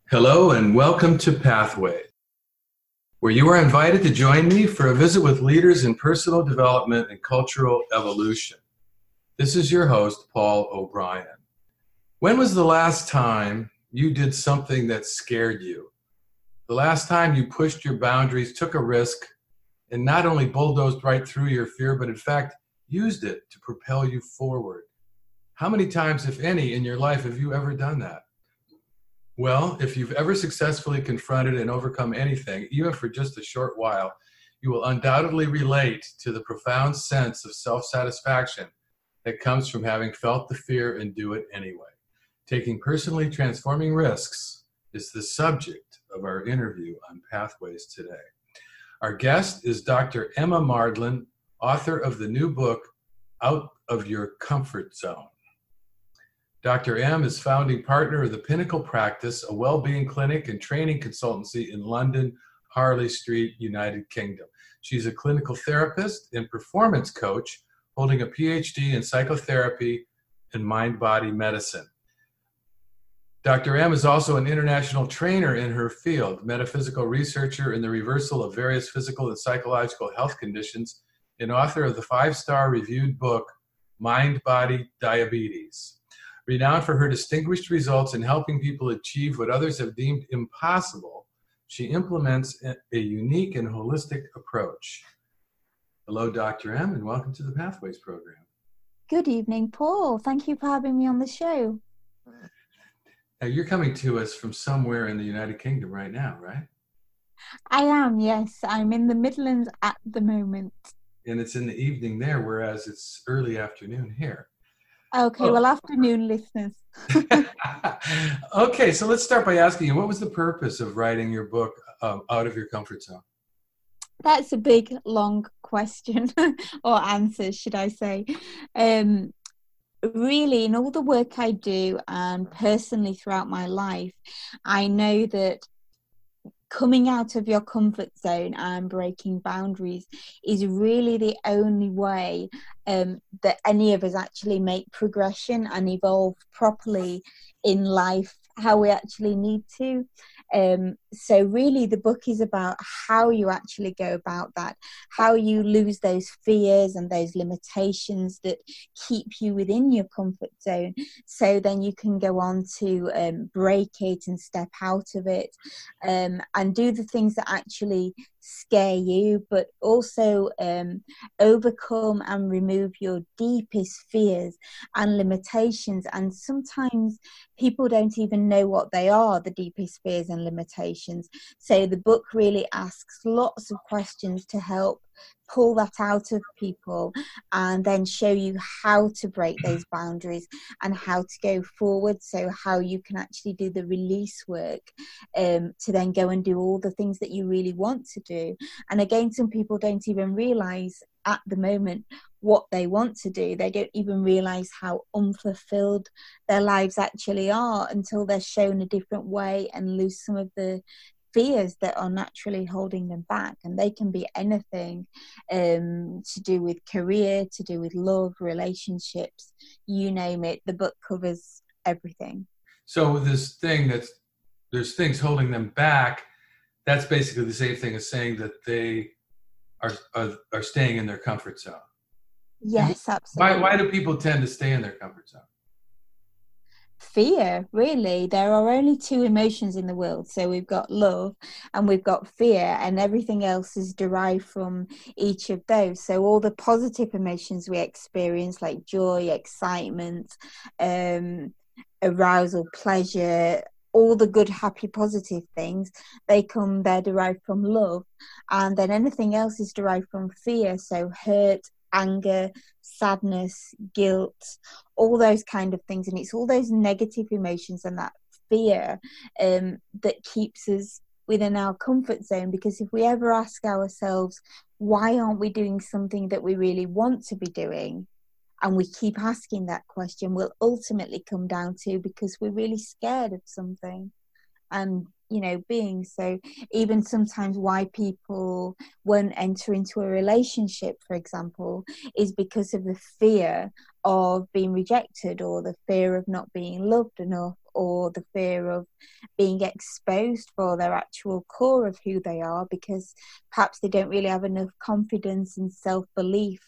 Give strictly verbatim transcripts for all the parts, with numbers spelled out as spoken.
Hello and welcome to Pathway, where you are invited to join me for a visit with leaders in personal development and cultural evolution. This is your host, Paul O'Brien. When was the last time you did something that scared you? The last time you pushed your boundaries, took a risk, and not only bulldozed right through your fear, but in fact used it to propel you forward? How many times, if any, in your life have you ever done that? Well, if you've ever successfully confronted and overcome anything, even for just a short while, you will undoubtedly relate to the profound sense of self-satisfaction that comes from having felt the fear and do it anyway. Taking personally transforming risks is the subject of our interview on Pathways today. Our guest is Doctor Emma Mardlin, author of the new book, Out of Your Comfort Zone. Doctor M is founding partner of the Pinnacle Practice, a well-being clinic and training consultancy in London, Harley Street, United Kingdom. She's a clinical therapist and performance coach, holding a P H D in psychotherapy and mind-body medicine. Doctor M is also an international trainer in her field, metaphysical researcher in the reversal of various physical and psychological health conditions, and author of the five-star reviewed book, Mind-Body Diabetes. Renowned for her distinguished results in helping people achieve what others have deemed impossible, she implements a unique and holistic approach. Hello, Doctor M, and welcome to the Pathways program. Good evening, Paul. Thank you for having me on the show. Now, you're coming to us from somewhere in the United Kingdom right now, right? I am, yes. I'm in the Midlands at the moment. And it's in the evening there, whereas it's early afternoon here. Okay, oh. Well, afternoon, listeners. Okay, so let's start by asking you, what was the purpose of writing your book, um, Out of Your Comfort Zone? That's a big, long question, or answer, should I say. Um, really, in all the work I do, and personally throughout my life, I know that coming out of your comfort zone and breaking boundaries is really the only way um, that any of us actually make progression and evolve properly in life, how we actually need to. Um, so really the book is about how you actually go about that, how you lose those fears and those limitations that keep you within your comfort zone, so then you can go on to um, break it and step out of it um, and do the things that actually scare you, but also um, overcome and remove your deepest fears and limitations. And sometimes people don't even know what they are, the deepest fears and limitations. So the book really asks lots of questions to help pull that out of people and then show you how to break those boundaries and how to go forward, so how you can actually do the release work um, to then go and do all the things that you really want to do. And again, some people don't even realize at the moment what they want to do. They don't even realize how unfulfilled their lives actually are until they're shown a different way and lose some of the fears that are naturally holding them back. And they can be anything um, to do with career, to do with love, relationships, you name it. The book covers everything. So this thing that's, there's things holding them back, that's basically the same thing as saying that they are are, are staying in their comfort zone. Yes, absolutely. Why, why do people tend to stay in their comfort zone? Fear, really. There are only two emotions in the world. So we've got love and we've got fear, and everything else is derived from each of those. So all the positive emotions we experience, like joy, excitement, um, arousal, pleasure, all the good, happy, positive things, they come, they're derived from love. And then anything else is derived from fear. So hurt, anger, sadness, guilt, all those kind of things. And it's all those negative emotions and that fear um, that keeps us within our comfort zone. Because if we ever ask ourselves, why aren't we doing something that we really want to be doing? And we keep asking that question, we'll ultimately come down to because we're really scared of something. and, you know, beings. So even sometimes why people won't enter into a relationship, for example, is because of the fear of being rejected, or the fear of not being loved enough, or the fear of being exposed for their actual core of who they are, because perhaps they don't really have enough confidence and self-belief.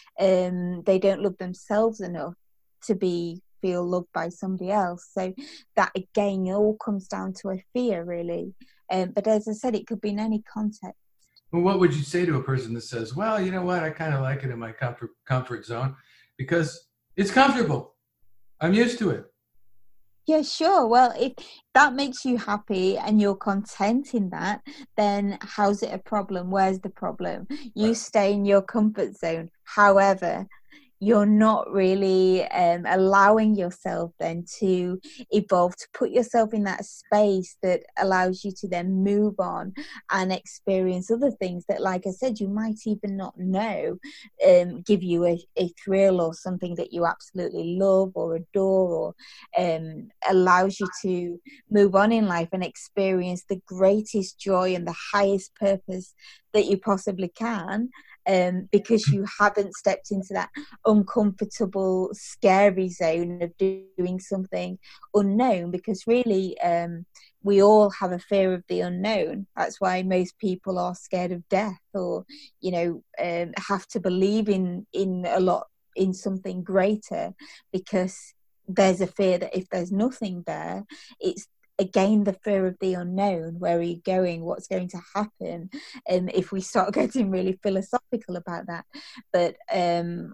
Um, they don't love themselves enough to be feel loved by somebody else. So that again all comes down to a fear, really. Um, but as I said, it could be in any context. Well, what would you say to a person that says, well, you know what, I kind of like it in my comfort comfort zone because it's comfortable, I'm used to it? Yeah, sure. Well, if that makes you happy and you're content in that, then how's it a problem? Where's the problem? You Right. stay in your comfort zone. However, you're not really um, allowing yourself then to evolve, to put yourself in that space that allows you to then move on and experience other things that, like I said, you might even not know um, give you a, a thrill, or something that you absolutely love or adore, or um, allows you to move on in life and experience the greatest joy and the highest purpose that you possibly can. Um, because you haven't stepped into that uncomfortable, scary zone of doing something unknown. Because really, um, we all have a fear of the unknown. That's why most people are scared of death, or, you know, um, have to believe in in a lot, in something greater, because there's a fear that if there's nothing there, it's again the fear of the unknown. Where are you going? What's going to happen? And um, if we start getting really philosophical about that. But um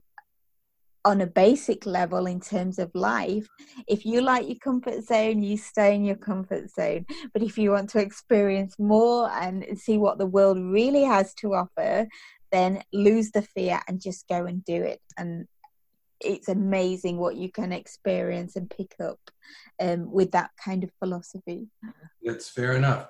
on a basic level, in terms of life, if you like your comfort zone, you stay in your comfort zone. But if you want to experience more and see what the world really has to offer, then lose the fear and just go and do it. And it's amazing what you can experience and pick up um, with that kind of philosophy. That's fair enough.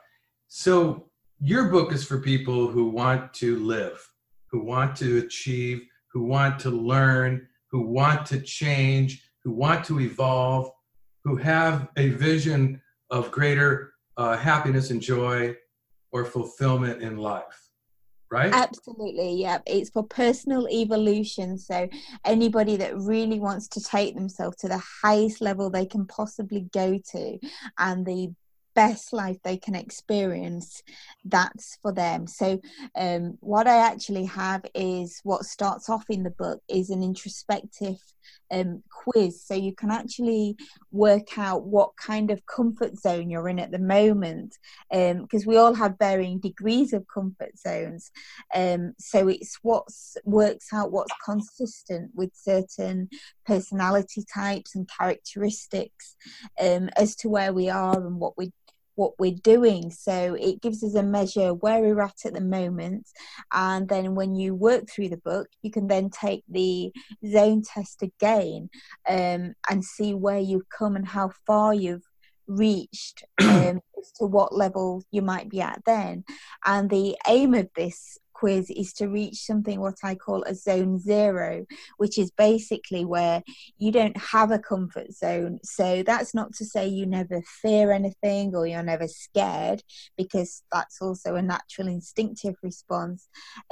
So your book is for people who want to live, who want to achieve, who want to learn, who want to change, who want to evolve, who have a vision of greater uh, happiness and joy or fulfillment in life, right? Absolutely, yeah. It's for personal evolution. So anybody that really wants to take themselves to the highest level they can possibly go to, and the best life they can experience, that's for them. So um, what I actually have is, what starts off in the book is an introspective um, quiz. So you can actually work out what kind of comfort zone you're in at the moment, because um, we all have varying degrees of comfort zones. Um, so it's what works out what's consistent with certain personality types and characteristics um, as to where we are and what we what we're doing. So it gives us a measure where we're at at the moment, and then when you work through the book, you can then take the zone test again um, and see where you've come and how far you've reached um, as to what level you might be at then. And the aim of this quiz is to reach something what I call a zone zero, which is basically where you don't have a comfort zone. So that's not to say you never fear anything or you're never scared, because that's also a natural instinctive response.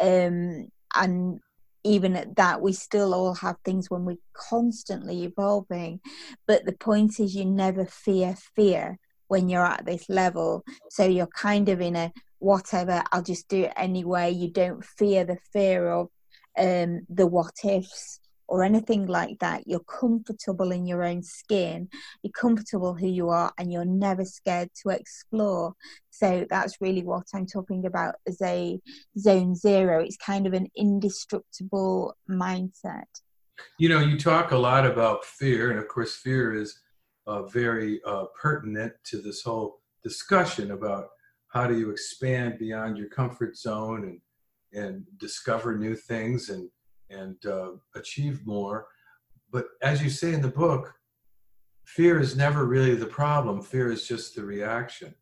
Um, and even at that, we still all have things when we're constantly evolving. But the point is, you never fear fear when you're at this level. So you're kind of in a whatever, I'll just do it anyway. You don't fear the fear of um, the what ifs or anything like that. You're comfortable in your own skin. You're comfortable who you are, and you're never scared to explore. So that's really what I'm talking about as a zone zero. It's kind of an indestructible mindset. You know, you talk a lot about fear, and of course, fear is uh, very uh, pertinent to this whole discussion about how do you expand beyond your comfort zone and and discover new things and and uh, achieve more. But as you say in the book, fear is never really the problem. Fear is just the reaction.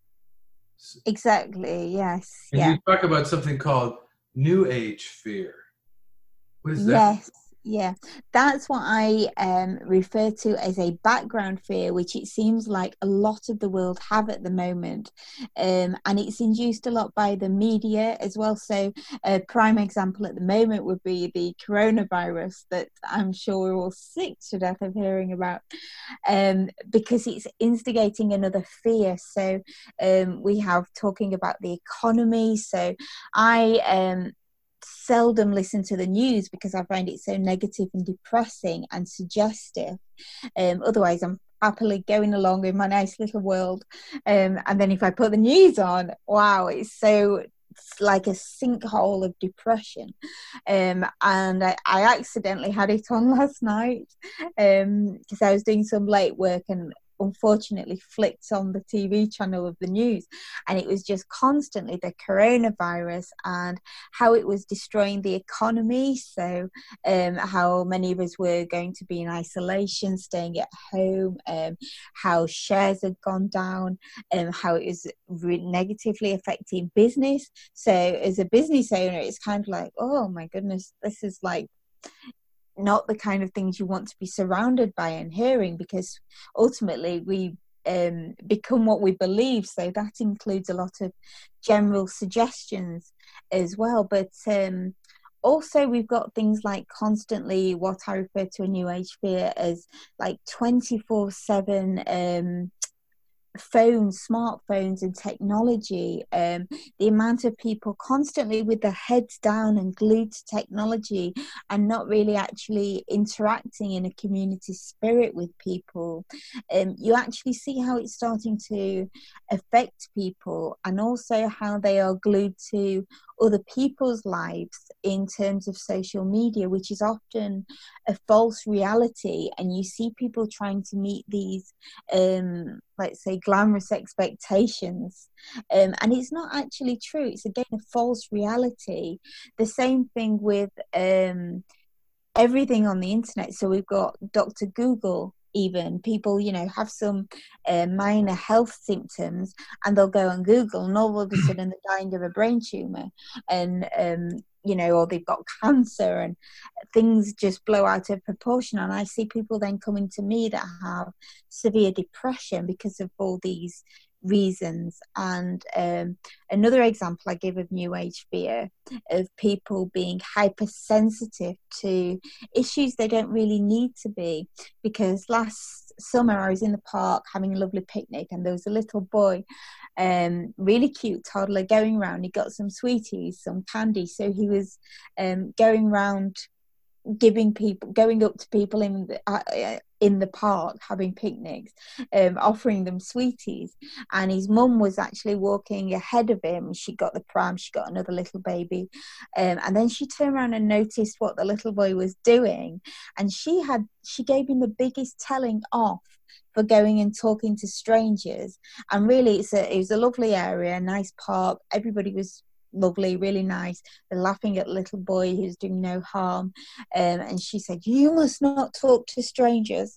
Exactly. Yes. And Yeah. you talk about something called New Age fear. What is that? Yes. Yeah, that's what I um, refer to as a background fear, which it seems like a lot of the world have at the moment. Um, and it's induced a lot by the media as well. So a prime example at the moment would be the coronavirus that I'm sure we're all sick to death of hearing about, um, because it's instigating another fear. So um, we have talking about the economy. So I... Um, seldom listen to the news because I find it so negative and depressing and suggestive. Um, otherwise, I'm happily going along in my nice little world. Um, and then if I put the news on, wow, it's so it's like a sinkhole of depression. Um, and I, I accidentally had it on last night because um, I was doing some late work and unfortunately flicked on the T V channel of the news, and it was just constantly the coronavirus and how it was destroying the economy. So um, how many of us were going to be in isolation, staying at home, um, how shares had gone down, and um, how it was re- negatively affecting business. So as a business owner, it's kind of like, oh my goodness, this is like not the kind of things you want to be surrounded by and hearing, because ultimately we um, become what we believe. So that includes a lot of general suggestions as well. But um, also we've got things like constantly what I refer to a new age fear as like twenty-four seven um, phones, smartphones and technology, um, the amount of people constantly with their heads down and glued to technology and not really actually interacting in a community spirit with people. Um, you actually see how it's starting to affect people, and also how they are glued to other people's lives in terms of social media, which is often a false reality. And you see people trying to meet these um let's say glamorous expectations, um, and it's not actually true. It's again a false reality. The same thing with um everything on the internet. So we've got Doctor Google. Even people, you know, have some uh, minor health symptoms and they'll go on Google and all of a sudden they're dying of a brain tumor, and um you know, or they've got cancer, and things just blow out of proportion. And I see people then coming to me that have severe depression because of all these reasons. And um, another example I give of new age fear, of people being hypersensitive to issues they don't really need to be. Because last summer I was in the park having a lovely picnic, and there was a little boy, um really cute toddler, going around. He got some sweeties, some candy, so he was um going around giving people, going up to people in the, uh, in the park having picnics, um, offering them sweeties. And his mum was actually walking ahead of him. She got the pram, she got another little baby, um, and then she turned around and noticed what the little boy was doing, and she had she gave him the biggest telling off for going and talking to strangers. And really, it's a, it was a lovely area, a nice park, everybody was lovely, really nice. They're laughing at the little boy who's doing no harm, um, and she said, "You must not talk to strangers."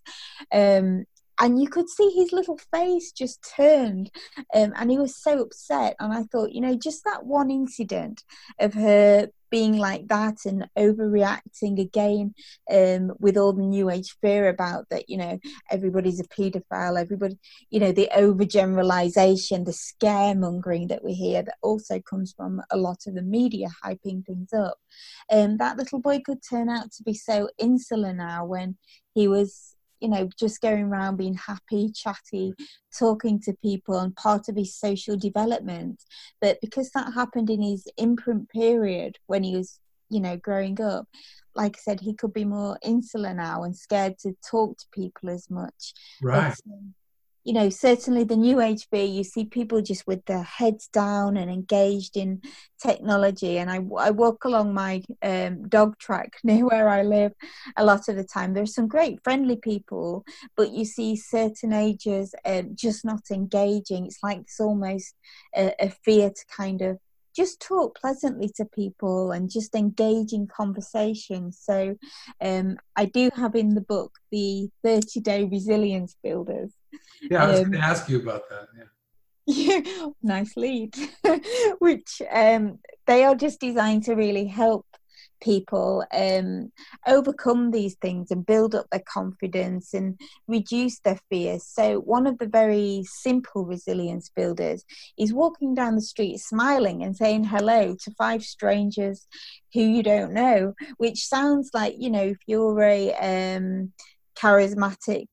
Um, and you could see his little face just turned, um, and he was so upset. And I thought, you know, just that one incident of her being like that and overreacting again, um, with all the new age fear about that, you know, everybody's a paedophile, everybody, you know, the overgeneralization, the scaremongering that we hear, that also comes from a lot of the media hyping things up. And um, that little boy could turn out to be so insular now, when he was, you know, just going around being happy, chatty, talking to people, and part of his social development. But because that happened in his imprint period when he was, you know, growing up, like I said, he could be more insular now and scared to talk to people as much. Right. But, um, you know, certainly the new age fear, you see people just with their heads down and engaged in technology. And I, I walk along my um, dog track near where I live a lot of the time. There's some great friendly people, but you see certain ages um, just not engaging. It's like it's almost a, a fear to kind of just talk pleasantly to people and just engage in conversation. So um, I do have in the book the thirty-day resilience builders. Yeah, I was Um, going to ask you about that. Yeah. Yeah, nice lead. Which um, they are just designed to really help people um, overcome these things and build up their confidence and reduce their fears. So one of the very simple resilience builders is walking down the street smiling and saying hello to five strangers who you don't know, which sounds like, you know, if you're a um, charismatic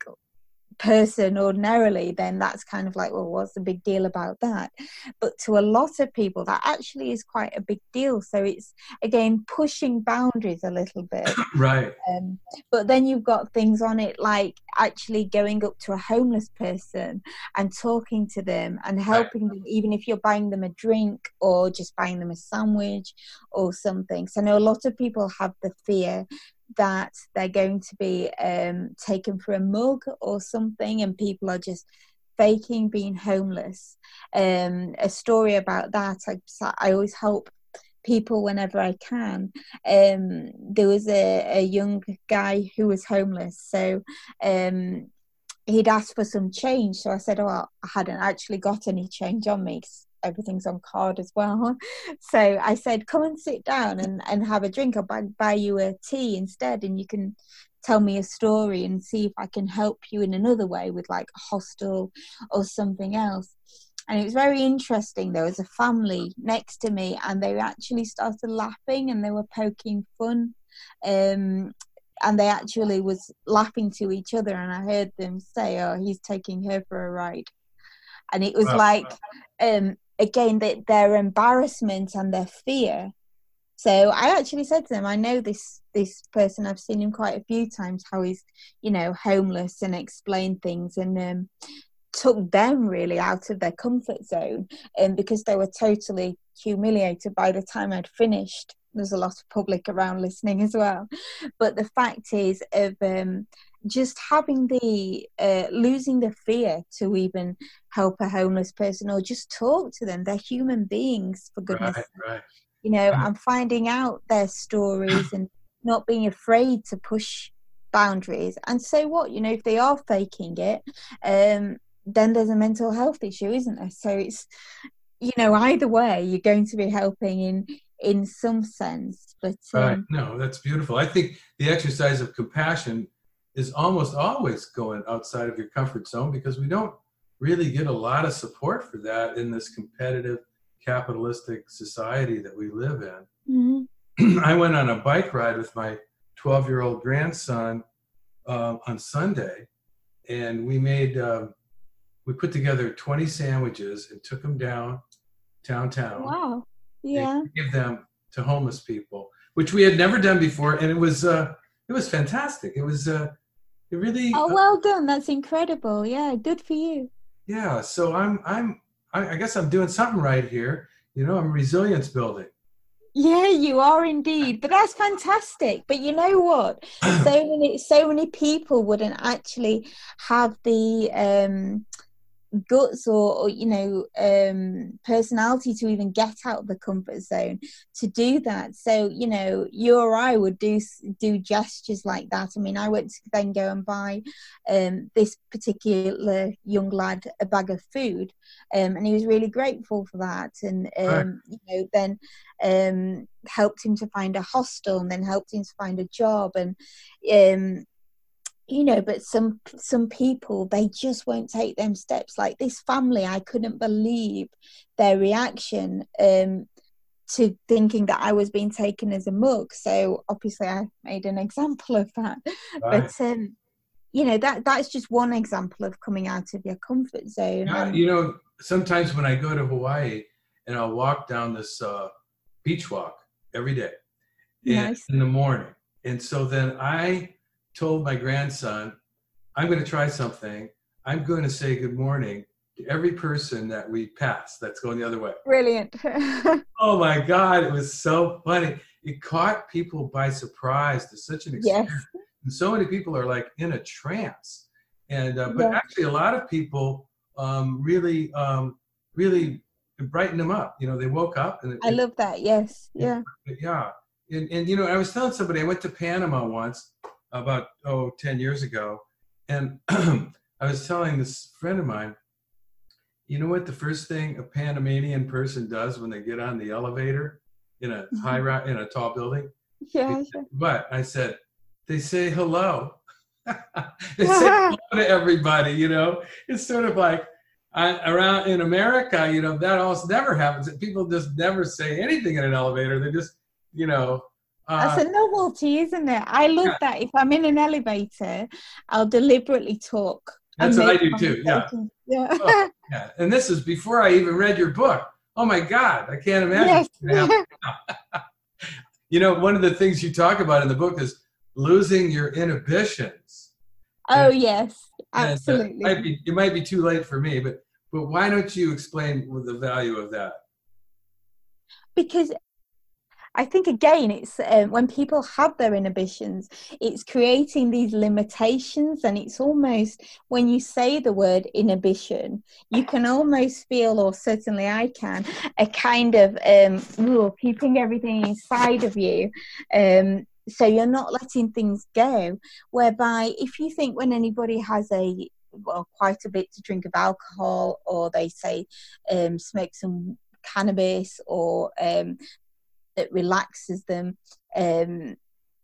person ordinarily, then that's kind of like, well, what's the big deal about that? But to a lot of people, that actually is quite a big deal. So it's, again, pushing boundaries a little bit. Right. Um, but then you've got things on it like actually going up to a homeless person and talking to them and helping right. them, even if you're buying them a drink or just buying them a sandwich or something. So I know a lot of people have the fear that they're going to be um, taken for a mug or something, and people are just faking being homeless. Um, a story about that, I, I always help people whenever I can. Um, there was a, a young guy who was homeless, so um, he'd asked for some change. So I said, oh, I hadn't actually got any change on me, everything's on card as well. So I said, come and sit down and, and have a drink. I'll buy, buy you a tea instead, and you can tell me a story and see if I can help you in another way with like a hostel or something else. And it was very interesting. There was a family next to me, and they actually started laughing and they were poking fun. Um, and they actually was laughing to each other, and I heard them say, oh, he's taking her for a ride. And it was wow. like, um, again, the, their embarrassment and their fear. So I actually said to them, I know this this person, I've seen him quite a few times, how he's, you know, homeless, and explained things, and um, took them really out of their comfort zone, and um, because they were totally humiliated by the time I'd finished. There's a lot of public around listening as well. But the fact is of um, just having the, uh, losing the fear to even help a homeless person or just talk to them. They're human beings, for goodness sake. Right, right. You know, and finding out their stories and not being afraid to push boundaries. And so what, you know, if they are faking it, um, then there's a mental health issue, isn't there? So it's, you know, either way, you're going to be helping in in some sense. But um, right. No, that's beautiful. I think the exercise of compassion is almost always going outside of your comfort zone, because we don't really get a lot of support for that in this competitive capitalistic society that we live in. Mm-hmm. I went on a bike ride with my twelve-year-old grandson uh, on Sunday, and we made uh, we put together twenty sandwiches and took them down downtown. Wow. Yeah. Give them to homeless people, which we had never done before, and it was uh, it was fantastic. It was uh, it really. Oh, well done! That's incredible. Yeah, good for you. Yeah. So I'm I'm I, I guess I'm doing something right here. You know, I'm resilience building. Yeah, you are indeed. But that's fantastic. But you know what? So many so many people wouldn't actually have the um guts or, or you know um personality to even get out of the comfort zone to do that. So, you know, you or I would do do gestures like that. I mean, I went to then go and buy um this particular young lad a bag of food, um and he was really grateful for that, and um right. you know, then um helped him to find a hostel, and then helped him to find a job, and um you know, but some some people, they just won't take them steps. Like this family, I couldn't believe their reaction um, to thinking that I was being taken as a mug. So obviously I made an example of that. Right. But, um, you know, that that's just one example of coming out of your comfort zone. Yeah, and, you know, sometimes when I go to Hawaii and I'll walk down this uh, beach walk every day nice. in the morning. And so then I told my grandson, I'm going to try something. I'm going to say good morning to every person that we pass that's going the other way. Brilliant. Oh my God, it was so funny. It caught people by surprise to such an extent. Yes. And so many people are like in a trance. And uh, but yeah. actually a lot of people um, really, um, really brightened them up. You know, they woke up. And it, I love that. Yes. Yeah. It, yeah. And, and, you know, I was telling somebody, I went to Panama once, about, oh, ten years ago. And I was telling this friend of mine, you know what the first thing a Panamanian person does when they get on the elevator in a mm-hmm. high rise, in a tall building? Yeah, He said, sure. what? I said, they say hello. They say hello to everybody, you know. It's sort of like I, around in America, you know, that almost never happens. People just never say anything in an elevator. They just, you know. That's Uh, a novelty, isn't it? I love yeah, that. If I'm in an elevator, I'll deliberately talk and that's what I make do too. Yeah. conversations. Yeah. Oh, yeah. And this is before I even read your book. Oh my God, I can't imagine Yes. what's going to happen now. You know, one of the things you talk about in the book is losing your inhibitions. Oh, And, yes, and uh, it, absolutely. might be, it might be too late for me, but, but why don't you explain the value of that? Because I think, again, it's um, when people have their inhibitions, it's creating these limitations. And it's almost, when you say the word inhibition, you can almost feel, or certainly I can, a kind of um, ooh, keeping everything inside of you. Um, so you're not letting things go. Whereby, if you think when anybody has a well, quite a bit to drink of alcohol, or they say um, smoke some cannabis, or um, that relaxes them, um,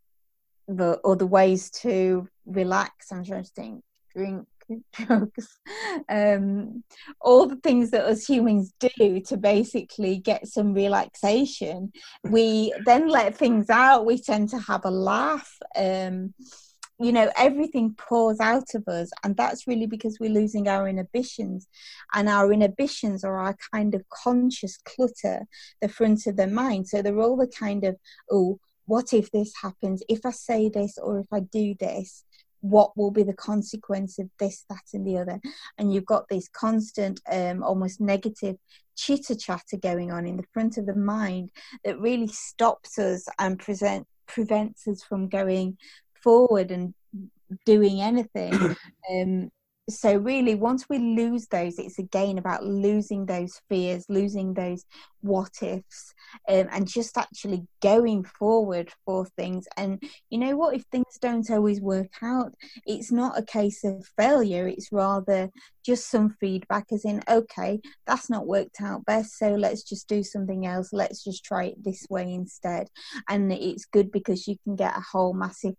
the other ways to relax, I'm trying to think, drink, drugs, um, all the things that us humans do to basically get some relaxation. We then let things out. We tend to have a laugh. Um, you know, everything pours out of us, and that's really because we're losing our inhibitions. And our inhibitions are our kind of conscious clutter, the front of the mind. So they're all the kind of, oh, what if this happens, if I say this, or if I do this, what will be the consequence of this, that, and the other? And you've got this constant um almost negative chitter chatter going on in the front of the mind that really stops us and present prevents us from going forward and doing anything. Um, so really, once we lose those, it's again about losing those fears, losing those what ifs, um, and just actually going forward for things. And you know what? If things don't always work out, it's not a case of failure. It's rather just some feedback, as in, okay, that's not worked out best, so let's just do something else. Let's just try it this way instead. And it's good because you can get a whole massive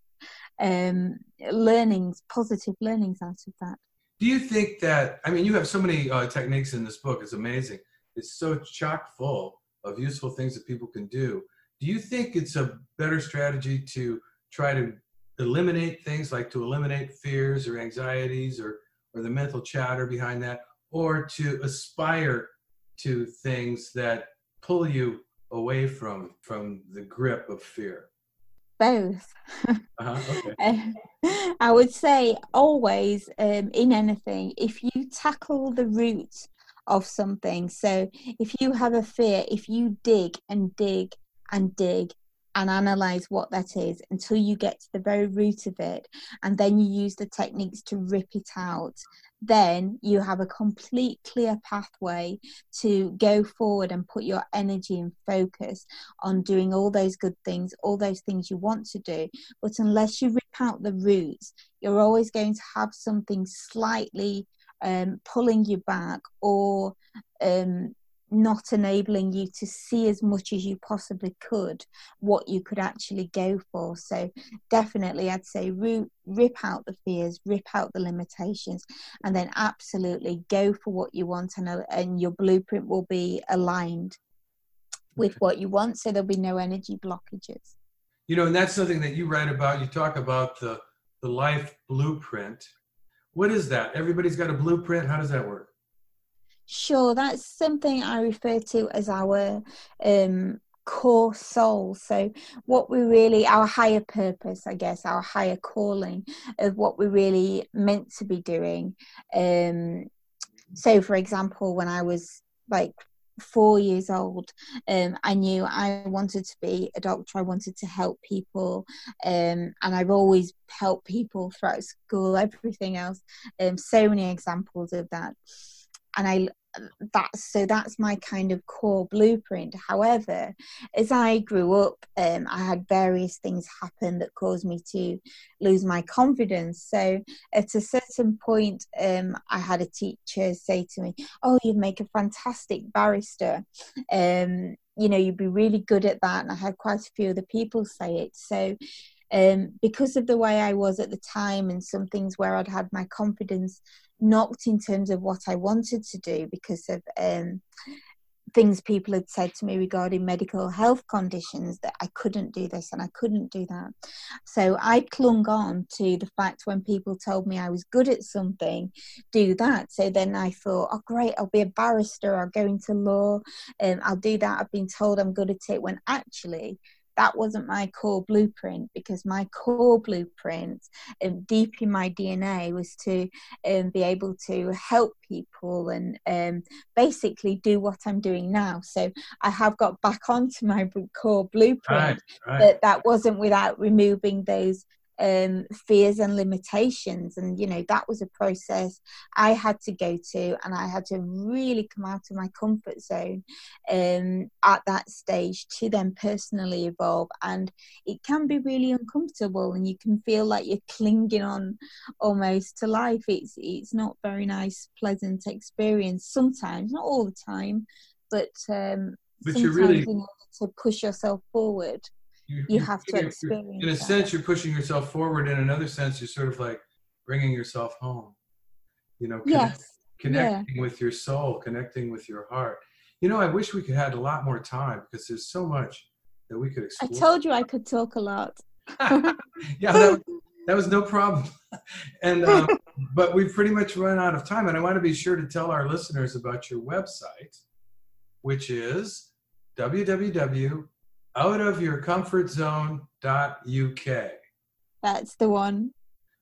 um learnings positive learnings out of that. Do you think that, I mean, you have so many uh, techniques in this book. It's amazing. It's so chock full of useful things that people can do. Do you think it's a better strategy to try to eliminate things, like to eliminate fears or anxieties, or, or the mental chatter behind that, or to aspire to things that pull you away from, from the grip of fear? Both. Uh-huh, okay. I would say always, um, in anything, if you tackle the root of something, so if you have a fear, if you dig and dig and dig and analyze what that is until you get to the very root of it, and then you use the techniques to rip it out, then you have a complete clear pathway to go forward and put your energy and focus on doing all those good things, all those things you want to do. But unless you rip out the roots, you're always going to have something slightly um, pulling you back, or um, not enabling you to see as much as you possibly could what you could actually go for. So definitely I'd say root, rip out the fears, rip out the limitations, and then absolutely go for what you want, and, and your blueprint will be aligned with what you want, so there'll be no energy blockages. You know, and that's something that you write about. You talk about the, the life blueprint. What is that? Everybody's got a blueprint. How does that work? Sure, that's something I refer to as our um, core soul. So what we really, our higher purpose, I guess, our higher calling of what we're really meant to be doing. Um, so, for example, when I was like four years old, um, I knew I wanted to be a doctor. I wanted to help people, um, and I've always helped people throughout school, everything else. Um, so many examples of that. And I that's so that's my kind of core blueprint. However, as I grew up, um, I had various things happen that caused me to lose my confidence. So at a certain point, um, I had a teacher say to me, "Oh, you'd make a fantastic barrister." Um, you know, you'd be really good at that. And I had quite a few other people say it. So um, because of the way I was at the time, and some things where I'd had my confidence knocked in terms of what I wanted to do because of um, things people had said to me regarding medical health conditions, that I couldn't do this and I couldn't do that. So I clung on to the fact when people told me I was good at something, do that. So then I thought, oh great, I'll be a barrister, I'll go into law, and um, I'll do that. I've been told I'm good at it, when actually that wasn't my core blueprint, because my core blueprint um, deep in my D N A was to um, be able to help people and um, basically do what I'm doing now. So I have got back onto my core blueprint, right, right. but that wasn't without removing those um, fears and limitations. And, you know, that was a process I had to go to, and I had to really come out of my comfort zone um, at that stage to then personally evolve. And it can be really uncomfortable, and you can feel like you're clinging on almost to life. It's, it's not very nice, pleasant experience sometimes, not all the time, but, um, but sometimes you're really, in order to push yourself forward, you, you have to experience in a that. sense, you're pushing yourself forward. In another sense, you're sort of like bringing yourself home, you know, connect, Yes. connecting Yeah. with your soul, connecting with your heart. You know, I wish we could have a lot more time, because there's so much that we could explore. I told you I could talk a lot. Yeah, that was, that was no problem. And um, but we've pretty much run out of time, and I want to be sure to tell our listeners about your website, which is w w w dot out of your comfort zone dot u k. That's the one.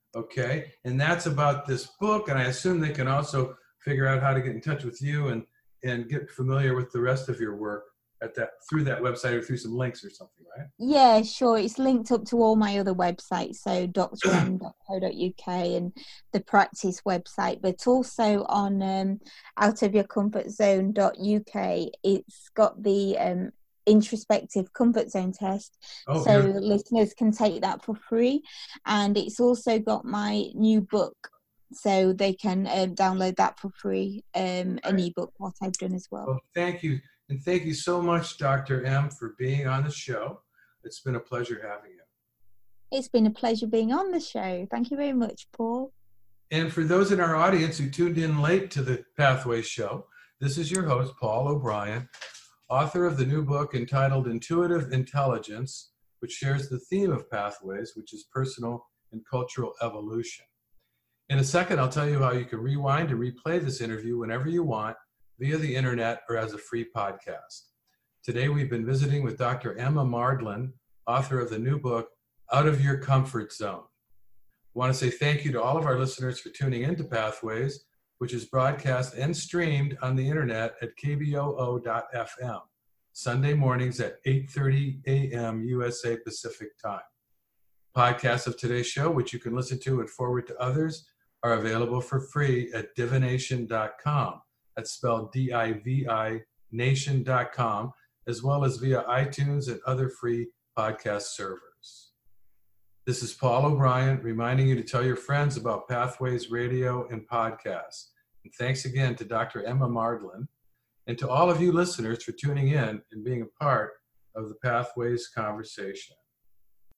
Okay, and that's about this book, and I assume they can also figure out how to get in touch with you and and get familiar with the rest of your work at that through that website, or through some links or something, right? Yeah, sure. It's linked up to all my other websites, so d r m dot co dot u k and the practice website, but also on um, out of your comfort zone dot u k. It's got the um, introspective comfort zone test, Oh, so yeah. listeners can take that for free. And it's also got my new book, so they can um, download that for free, um, an ebook, what I've done as well. Well, thank you. And thank you so much, Doctor M, for being on the show. It's been a pleasure having you. It's been a pleasure being on the show. Thank you very much, Paul. And for those in our audience who tuned in late to the Pathways Show, this is your host, Paul O'Brien, author of the new book entitled Intuitive Intelligence, which shares the theme of Pathways, which is personal and cultural evolution. In a second, I'll tell you how you can rewind and replay this interview whenever you want, via the internet or as a free podcast. Today, we've been visiting with Doctor Emma Mardlin, author of the new book, Out of Your Comfort Zone. I want to say thank you to all of our listeners for tuning into Pathways, which is broadcast and streamed on the internet at k b o o dot f m, Sunday mornings at eight thirty a m U S A Pacific Time. Podcasts of today's show, which you can listen to and forward to others, are available for free at divination dot com. That's spelled D I V I nation dot com, as well as via iTunes and other free podcast servers. This is Paul O'Brien, reminding you to tell your friends about Pathways Radio and podcasts. And thanks again to Doctor Emma Mardlin, and to all of you listeners for tuning in and being a part of the Pathways conversation.